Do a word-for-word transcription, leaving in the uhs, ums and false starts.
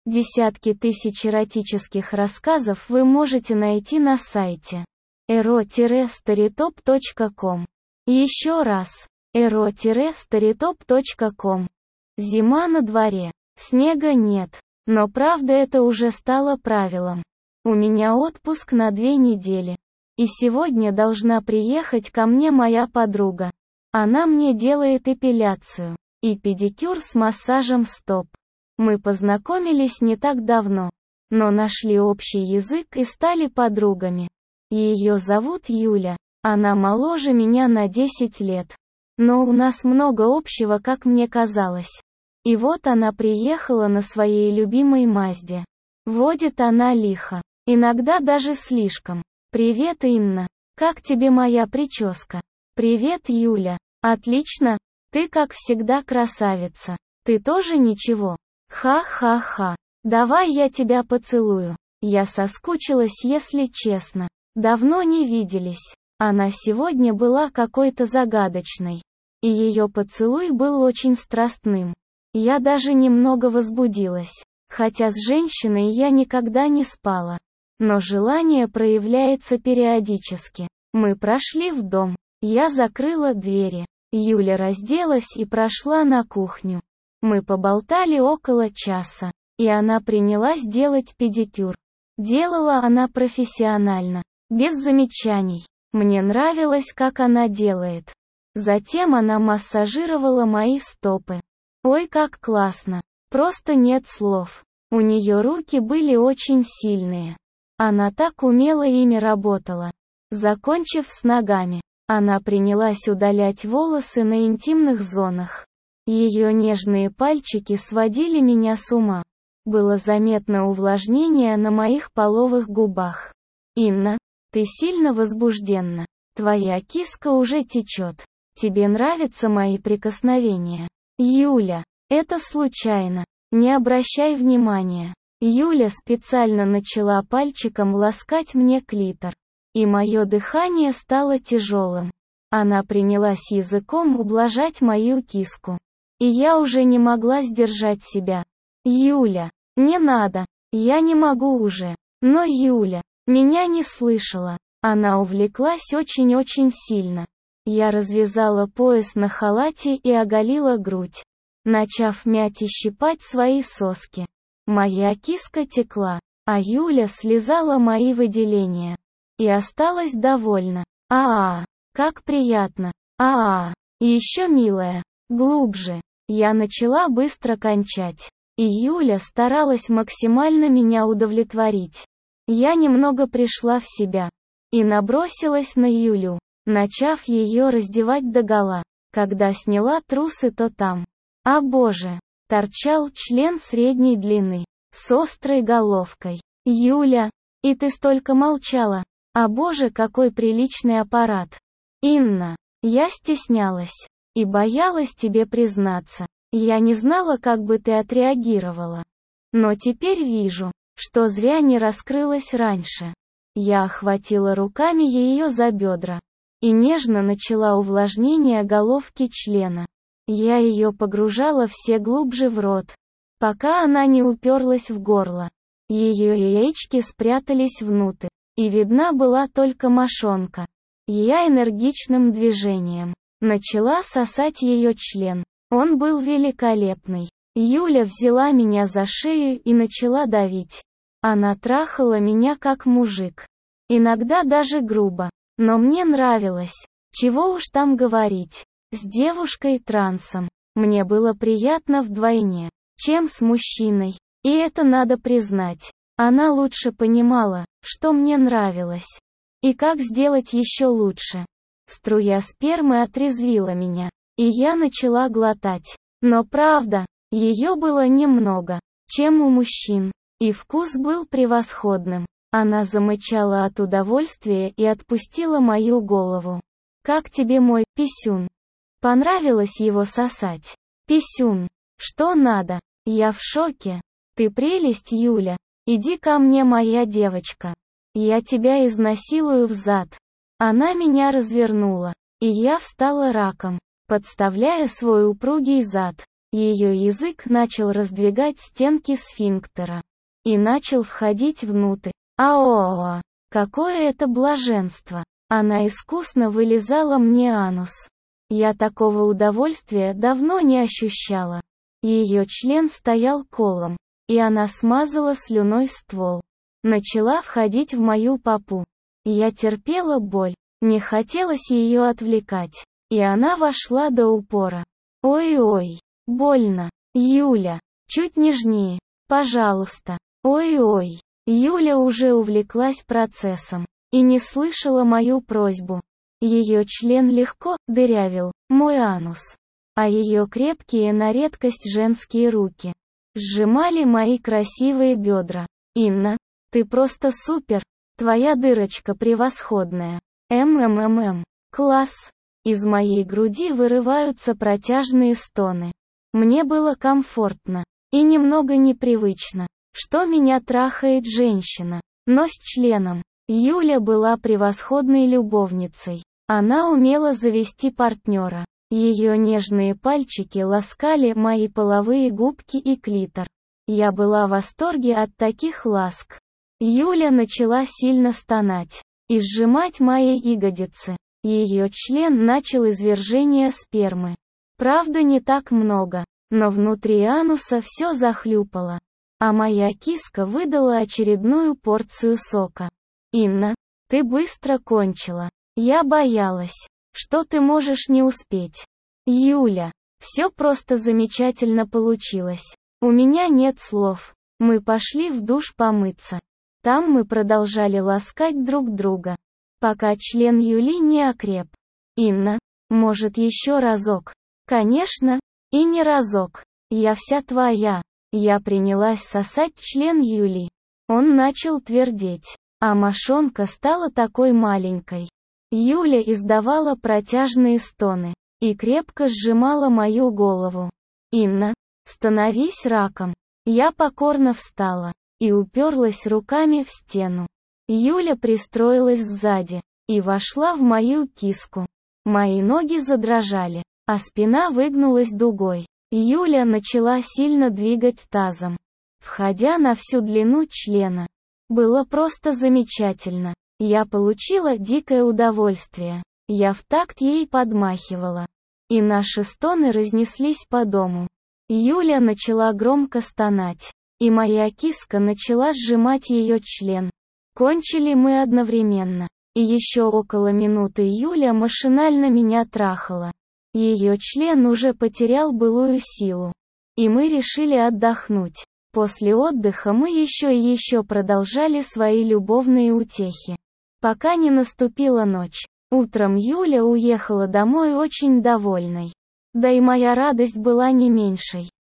Десятки тысяч эротических рассказов вы можете найти на сайте эро старитоп точка ком. Еще раз, эро старитоп точка ком. Зима на дворе, снега нет, но правда это уже стало правилом. У меня отпуск на две недели. И сегодня должна приехать ко мне моя подруга. Она мне делает эпиляцию и педикюр с массажем стоп. Мы познакомились не так давно, но нашли общий язык и стали подругами. Ее зовут Юля, она моложе меня на десять лет. Но у нас много общего, как мне казалось. И вот она приехала на своей любимой Мазде. Водит она лихо, иногда даже слишком. «Привет, Инна. Как тебе моя прическа?» «Привет, Юля. Отлично. Ты, как всегда, красавица. Ты тоже ничего?» «Ха-ха-ха. Давай я тебя поцелую. Я соскучилась, если честно. Давно не виделись». Она сегодня была какой-то загадочной. И ее поцелуй был очень страстным. Я даже немного возбудилась. Хотя с женщиной я никогда не спала. Но желание проявляется периодически. Мы прошли в дом. Я закрыла двери. Юля разделась и прошла на кухню. Мы поболтали около часа, и она принялась делать педикюр. Делала она профессионально, без замечаний. Мне нравилось, как она делает. Затем она массажировала мои стопы. Ой, как классно. Просто нет слов. У нее руки были очень сильные. Она так умело ими работала. Закончив с ногами, она принялась удалять волосы на интимных зонах. Ее нежные пальчики сводили меня с ума. Было заметно увлажнение на моих половых губах. «Инна, ты сильно возбужденна. Твоя киска уже течет. Тебе нравятся мои прикосновения?» «Юля, это случайно. Не обращай внимания». Юля специально начала пальчиком ласкать мне клитор. И мое дыхание стало тяжелым. Она принялась языком ублажать мою киску. И я уже не могла сдержать себя. «Юля, не надо, я не могу уже». Но Юля меня не слышала. Она увлеклась очень-очень сильно. Я развязала пояс на халате и оголила грудь, начав мять и щипать свои соски. Моя киска текла, а Юля слезала мои выделения. И осталась довольна. А-а, как приятно. А-а, и еще милая. Глубже. Я начала быстро кончать. И Юля старалась максимально меня удовлетворить. Я немного пришла в себя. И набросилась на Юлю, начав ее раздевать догола. Когда сняла трусы, то там, а боже, торчал член средней длины, с острой головкой. «Юля, и ты столько молчала? А боже, какой приличный аппарат!» «Инна, я стеснялась. И боялась тебе признаться. Я не знала, как бы ты отреагировала. Но теперь вижу, что зря не раскрылась раньше». Я охватила руками ее за бедра. И нежно начала увлажнение головки члена. Я ее погружала все глубже в рот, пока она не уперлась в горло. Ее яички спрятались внутрь, и видна была только мошонка. Я энергичным движением начала сосать ее член. Он был великолепный. Юля взяла меня за шею и начала давить. Она трахала меня как мужик. Иногда даже грубо. Но мне нравилось. Чего уж там говорить. С девушкой-трансом. Мне было приятно вдвойне, чем с мужчиной. И это надо признать. Она лучше понимала, что мне нравилось. И как сделать еще лучше. Струя спермы отрезвила меня. И я начала глотать. Но правда, ее было немного, чем у мужчин. И вкус был превосходным. Она замычала от удовольствия и отпустила мою голову. «Как тебе мой писюн?» Понравилось его сосать. «Писюн. Что надо?» Я в шоке. «Ты прелесть, Юля. Иди ко мне, моя девочка. Я тебя изнасилую взад». Она меня развернула. И я встала раком, подставляя свой упругий зад. Ее язык начал раздвигать стенки сфинктера и начал входить внутрь. Аоа! Какое это блаженство! Она искусно вылизала мне анус. Я такого удовольствия давно не ощущала. Ее член стоял колом, и она смазала слюной ствол. Начала входить в мою попу. Я терпела боль, не хотелось ее отвлекать. И она вошла до упора. Ой-ой, больно. Юля, чуть нежнее, пожалуйста. Ой-ой. Юля уже увлеклась процессом и не слышала мою просьбу. Ее член легко дырявил мой анус, а ее крепкие на редкость женские руки сжимали мои красивые бедра. Инна, ты просто супер, твоя дырочка превосходная. МММ. Класс. Из моей груди вырываются протяжные стоны. Мне было комфортно и немного непривычно, что меня трахает женщина, но с членом. Юля была превосходной любовницей. Она умела завести партнера. Ее нежные пальчики ласкали мои половые губки и клитор. Я была в восторге от таких ласк. Юля начала сильно стонать и сжимать мои ягодицы. Ее член начал извержение спермы. Правда, не так много, но внутри ануса все захлюпало. А моя киска выдала очередную порцию сока. Инна, ты быстро кончила. Я боялась, что ты можешь не успеть. Юля, все просто замечательно получилось. У меня нет слов. Мы пошли в душ помыться. Там мы продолжали ласкать друг друга, пока член Юли не окреп. Инна, может еще разок? Конечно, и не разок. Я вся твоя. Я принялась сосать член Юли. Он начал твердеть, а мошонка стала такой маленькой. Юля издавала протяжные стоны и крепко сжимала мою голову. Инна, становись раком. Я покорно встала и уперлась руками в стену. Юля пристроилась сзади и вошла в мою киску. Мои ноги задрожали, а спина выгнулась дугой. Юля начала сильно двигать тазом, входя на всю длину члена. Было просто замечательно. Я получила дикое удовольствие. Я в такт ей подмахивала. И наши стоны разнеслись по дому. Юля начала громко стонать, и моя киска начала сжимать ее член. Кончили мы одновременно. И еще около минуты Юля машинально меня трахала. Ее член уже потерял былую силу. И мы решили отдохнуть. После отдыха мы еще и еще продолжали свои любовные утехи. Пока не наступила ночь. Утром Юля уехала домой очень довольной. Да и моя радость была не меньшей.